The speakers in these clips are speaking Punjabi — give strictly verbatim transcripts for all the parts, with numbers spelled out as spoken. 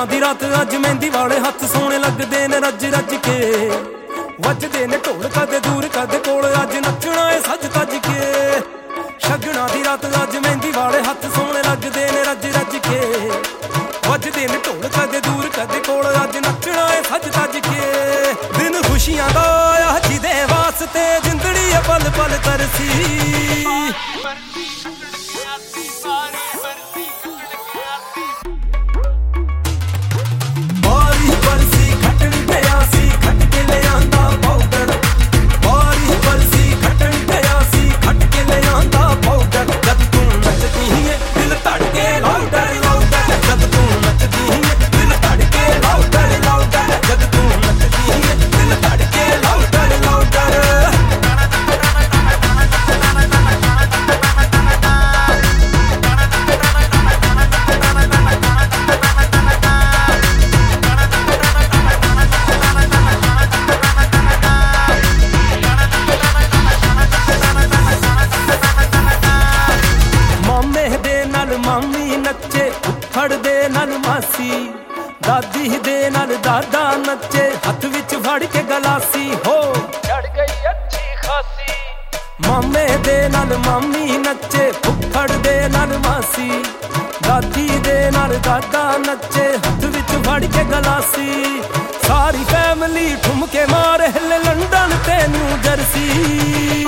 ਸ਼ਗਨਾਂ ਦੀ ਰਾਤ ਅੱਜ ਮਹਿੰਦੀ ਵਾਲੇ ਹੱਥ ਸੋਹਣੇ ਲੱਗਦੇ ਨੇ ਰੱਜ ਰੱਜ ਕੇ ਵੱਜਦੇ ਨੇ ਢੋਲ ਕਦੇ ਦੂਰ ਕਦੇ ਕੋਲ ਅੱਜ ਨੱਚਣਾ ਏ ਸੱਜ ਤੱਜ ਕੇ ਸ਼ਗਨਾਂ ਦੀ ਰਾਤ ਅੱਜ ਮਹਿੰਦੀ ਵਾਲੇ ਹੱਥ ਸੋਹਣੇ ਲੱਗਦੇ ਨੇ ਰੱਜ ਰੱਜ ਕੇ ਵੱਜਦੇ ਨੇ ਢੋਲ ਕਦੇ ਦੂਰ ਕਦੇ ਕੋਲ ਅੱਜ ਨੱਚਣਾ ਏ ਸੱਜ ਤੱਜ ਕੇ ਦਿਨ ਖੁਸ਼ੀਆਂ ਦਾ ਆਇਆ ਜਿਹਦੇ ਵਾਸਤੇ ਜ਼ਿੰਦੜੀ ਏ ਪਲ ਪਲ ਤਰਸੀ ਮਾਮੀ ਨੱਚੇ ਉੱਫੜ ਦੇ ਨਾਲ ਮਾਸੀ ਦਾਦੀ ਦੇ ਨਾਲ ਦਾਦਾ ਨੱਚੇ ਹੱਥ ਵਿੱਚ ਫੜ ਕੇ ਗਲਾਸੀ ਹੋ ਚੜ ਗਈ ਅੱਛੀ ਖਾਸੀ ਮਾਮੇ ਦੇ ਨਾਲ ਮਾਮੀ ਨੱਚੇ ਉੱਫੜ ਦੇ ਨਾਲ ਮਾਸੀ ਦਾਦੀ ਦੇ ਨਾਲ ਦਾਦਾ ਨੱਚੇ ਹੱਥ ਵਿੱਚ ਫੜ ਕੇ ਗਲਾਸੀ ਸਾਰੀ ਫੈਮਿਲੀ ਠੁਮਕੇ ਮਾਰੇ ਹਿੱਲੇ ਲੰਡਨ ਤੇ ਨਿਊ ਜਰਸੀ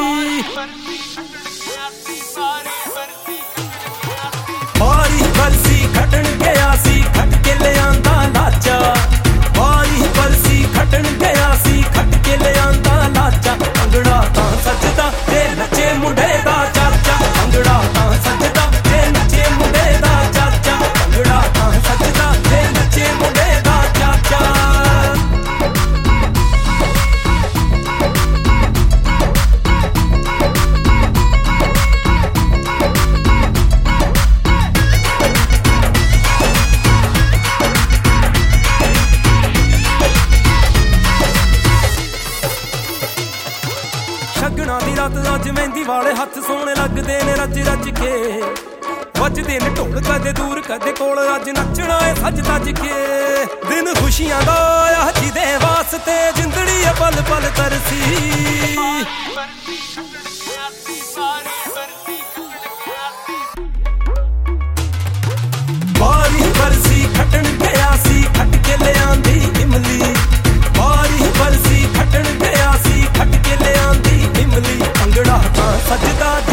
ਵਾਰੀ ਬਰਸੀ ਖੱਟਣ ਗਿਆ ਸੀ ਖੱਟ ਕੇ ਲਿਆਂਦਾ ਲਾਚਾ ਵਾਰੀ ਬਰਸੀ ਖੱਟਣ ਗਿਆ ਸੀ ਖੱਟ ਕੇ ਲਿਆਂਦਾ ਲਾਚਾ ਅੰਗੜਾ ਤਾਂ ਸੱਜਦਾ ਤੇ ਨੱਚੇ ਮੁੰਡੇ ਦਾ ਚਾਚਾ ਅੰਗੜਾ ਤਾਂ ਸੱਜਦਾ ਤੇ ਨੱਚੇ ਮੁੰਡੇ ਦਾ ਚਾਚਾ ਅੰਗੜਾ ਤਾਂ ਸੱਜਦਾ ਤੇ ਨੱਚੇ ਮੁੰਡੇ ਦਾ ਚਾਚਾ ਸ਼ਗਨਾਂ ਦੀ ਰਾਤ ਅੱਜ ਮਹਿੰਦੀ ਵਾਲੇ ਹੱਥ ਸੋਹਣੇ ਲੱਗਦੇ ਨੇ ਰੱਜ ਰੱਜ ਕੇ ਵੱਜਦੇ ਨੇ ਢੋਲ ਕਦੇ ਦੂਰ ਕਦੇ ਕੋਲ ਅੱਜ ਨੱਚਣਾ ਏ ਸੱਜ ਤੱਜ ਕੇ ਦਿਨ ਖੁਸ਼ੀਆਂ ਦਾ ਆਇਆ ਜਿਹਦੇ ਵਾਸਤੇ ਜ਼ਿੰਦੜੀ ਏ ਪਲ ਪਲ ਤਰਸੀ ਵਾਰੀ ਬਰਸੀ ਖੱਟਣ ਗਿਆ ਸੀ ਖੱਟ ਕੇ ਲਿਆਂਦੀ ਇਮਲੀ ਵਾਰੀ ਬਰਸੀ ਖੱਟਣ ਗਿਆ ਸੀ ਖੱਟ ਕੇ ਲਿਆਂਦੀ ਇਮਲੀ ਅੰਗੜਾ ਤਾਂ ਸੱਜਦਾ